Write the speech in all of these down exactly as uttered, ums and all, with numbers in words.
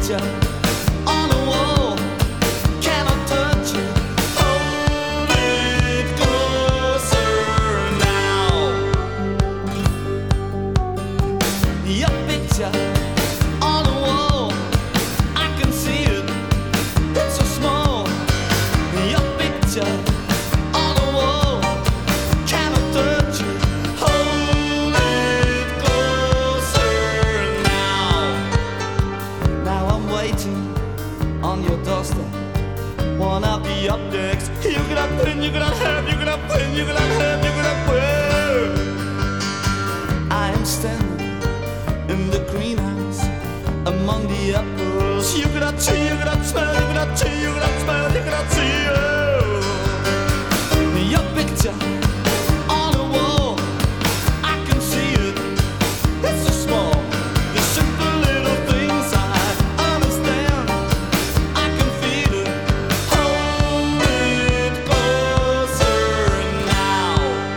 picture on the wall. Can I touch it? Hold it closer now. Your picture on the wall, I can see it. It's so small. Your picture on the wall. Can I touch it? Hold it closer now. Now I'm waiting on your doorstep. One of the objects you could have been, you could have had, you could have been, you could have had, you could have been. I am standing in the greenhouse among the apples. You could have see, you could have smell, you could have see, you could have smell, you could have see. Oh. Your picture on the wall, I can see it. It's so small. The simple little things I understand. I can feel it. Hold it closer now.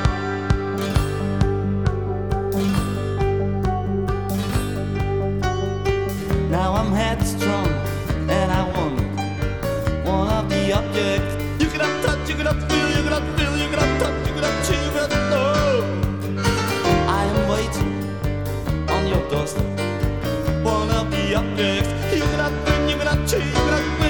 Now I'm headstrong and I want it. One of the objects you could have touched, you could have feel, you could have feel, you could have touched, you could have see, you could have know. I am waiting on your doorstep. One of the objects you could have been, you could have see, you could have